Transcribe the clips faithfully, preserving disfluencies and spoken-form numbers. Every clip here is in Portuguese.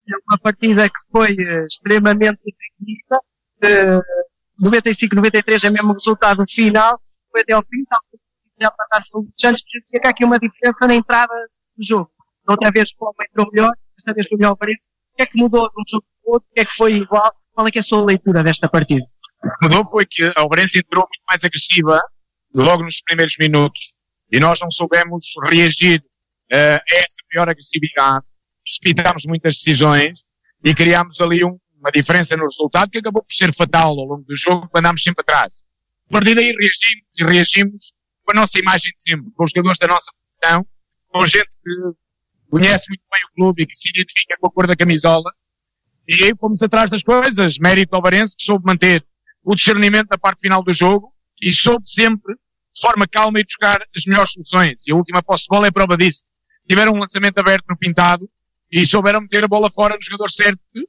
uma partida que foi uh, extremamente técnica, uh, noventa e cinco a noventa e três é mesmo o resultado final, foi até ao fim, tal como já passasse o Santos, tinha cá aqui uma diferença na entrada do jogo. Outra vez o Paulo entrou melhor, esta vez foi melhor o Farense. O que é que mudou de um jogo para o outro? O que é que foi igual? Qual é que é a sua leitura desta partida? O que mudou foi que a Farense entrou muito mais agressiva logo nos primeiros minutos e nós não soubemos reagir uh, a essa maior agressividade, precipitámos muitas decisões e criámos ali um, uma diferença no resultado que acabou por ser fatal ao longo do jogo, andámos sempre atrás. A partir daí reagimos e reagimos com a nossa imagem de sempre, com os jogadores da nossa posição, com gente que conhece muito bem o clube e que se identifica com a cor da camisola, e aí fomos atrás das coisas, mérito ao Varense, que soube manter o discernimento da parte final do jogo e soube sempre, de forma calma, e buscar as melhores soluções. E a última posse de bola é prova disso. Tiveram um lançamento aberto no pintado e souberam meter a bola fora no jogador certo, que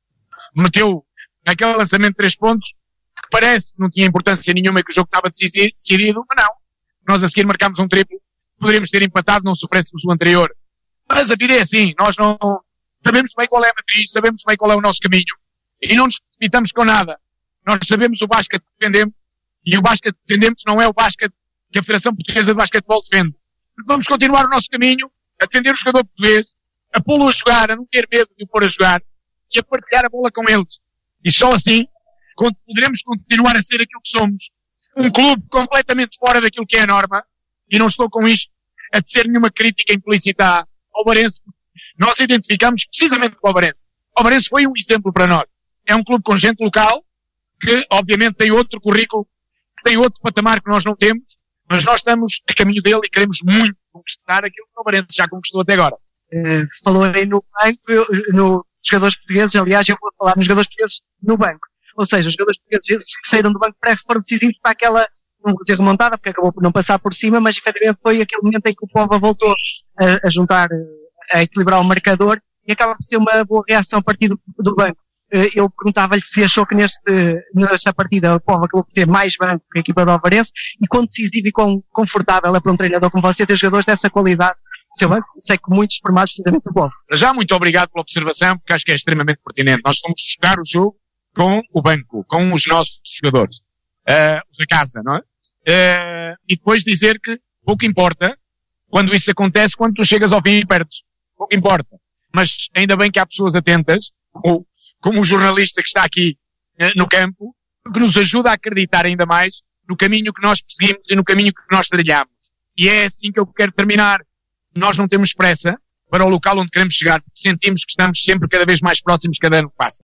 meteu naquele lançamento de três pontos, que parece que não tinha importância nenhuma e que o jogo estava decidido, mas não. Nós a seguir marcámos um triplo, poderíamos ter empatado, não sofrêssemos o anterior. Mas a vida é assim, nós não sabemos bem qual é a matriz, sabemos bem qual é o nosso caminho e não nos precipitamos com nada. Nós sabemos o basquete que defendemos e o basquete que defendemos não é o basquete que a Federação Portuguesa de Basquetebol defende. Vamos continuar o nosso caminho, a defender o jogador português, a pô-lo a jogar, a não ter medo de o pôr a jogar e a partilhar a bola com eles. E só assim poderemos continuar a ser aquilo que somos. Um clube completamente fora daquilo que é a norma, e não estou com isto a dizer nenhuma crítica implícita ao Varense. Nós identificamos precisamente com o Varense. O Varense foi um exemplo para nós. É um clube com gente local, que obviamente tem outro currículo, tem outro patamar que nós não temos, mas nós estamos a caminho dele e queremos muito conquistar aquilo que o Varense já conquistou até agora. Uh, falou aí no banco, eu, no jogadores portugueses, aliás, eu vou falar nos jogadores portugueses no banco. Ou seja, os jogadores portugueses que saíram do banco parece que foram decisivos para aquela, não vou dizer remontada, porque acabou por não passar por cima, mas efetivamente foi aquele momento em que o Póvoa voltou a, a juntar, a equilibrar o marcador, e acaba por ser uma boa reação a partir do, do banco. Eu perguntava-lhe se achou que neste, nesta partida o Póvoa acabou por ter mais banco que a equipa do Alvarense, e quão decisivo e quão confortável é para um treinador como você ter jogadores dessa qualidade no seu banco. Sei que muitos formados precisamente do Póvoa. Já muito obrigado pela observação, porque acho que é extremamente pertinente. Nós fomos jogar o jogo com o banco, com os nossos jogadores, uh, os da casa, não é? Uh, e depois dizer que pouco importa quando isso acontece, quando tu chegas ao fim e perdes. Pouco importa. Mas ainda bem que há pessoas atentas, ou como o jornalista que está aqui uh, no campo, que nos ajuda a acreditar ainda mais no caminho que nós perseguimos e no caminho que nós trilhamos. E é assim que eu quero terminar. Nós não temos pressa para o local onde queremos chegar, porque sentimos que estamos sempre cada vez mais próximos cada ano que passa.